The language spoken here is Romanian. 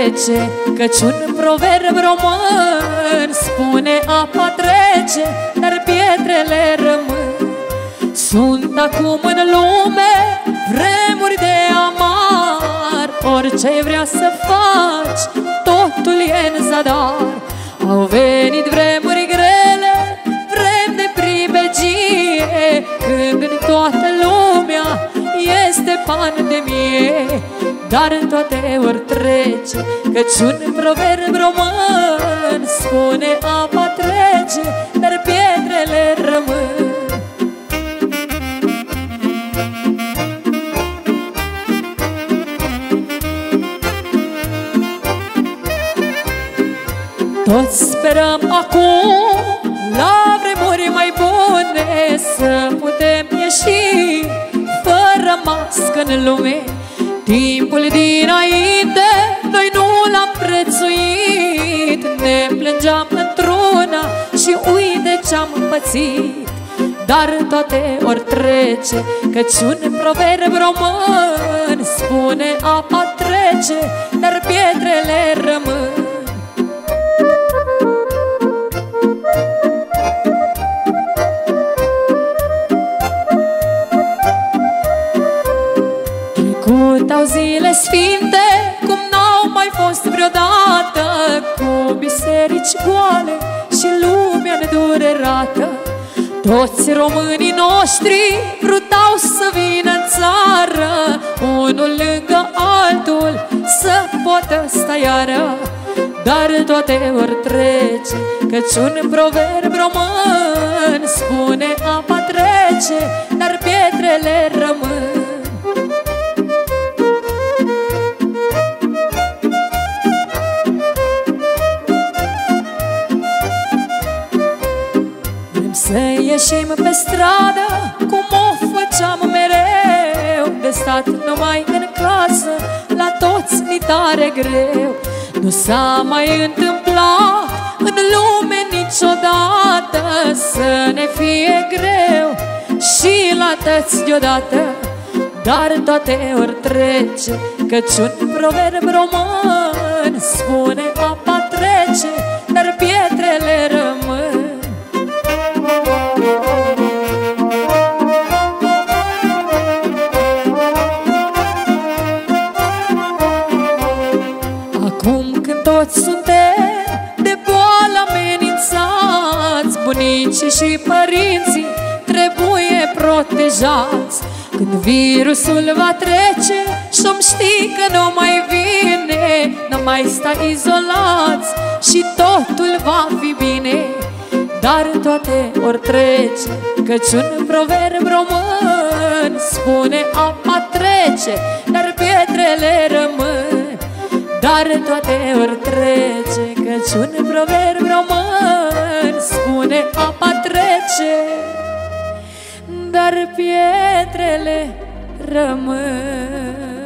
trece, căci un proverb român spune apa trece, dar pietrele rămân. Sunt acum în lume vremuri de amar, orice-ai vrea să faci, totul e în zadar. Au venit vremuri grele, vrem de pribegie, când în toată lumea este pandemie. Dar în toate ori trece, căci un proverb român spune apa trece, dar pietrele rămân. Toți sperăm acum la vremuri mai bune, să putem ieși fără mască în lume. Timpul dinainte noi nu l-am prețuit, ne plângeam într-una și uite ce-am pățit. Dar toate ori trece, căci un proverb român spune apa trece, dar pietrele rămân. Trecutau zile sfinte, cum n-au mai fost vreodată, cu biserici goale și lumea nedurerată. Toți românii noștri vrutau să vină în țară, unul lângă altul să poată sta iară. Dar toate ori trece, căci un proverb român spune apa trece, dar pietrele rămân. Să ieșim pe stradă, cum o făceam mereu, de stat numai în casă, la toți ni tare greu. Nu s-a mai întâmplat în lume niciodată să ne fie greu și la toți deodată. Dar toate ori trece, căci un proverb român spune apa trece, dar pietrele rămân. Acum când toți suntem de boală amenințați, bunicii și părinții trebuie protejați. Când virusul va trece și-om ști că nu mai vine, nu mai sta izolați și totul va fi bine. Dar toate ori trece, căci un proverb român spune apa trece, dar pietrele rămân. Dar toate ori trece, căci un proverb român spune apa trece, dar pietrele rămân.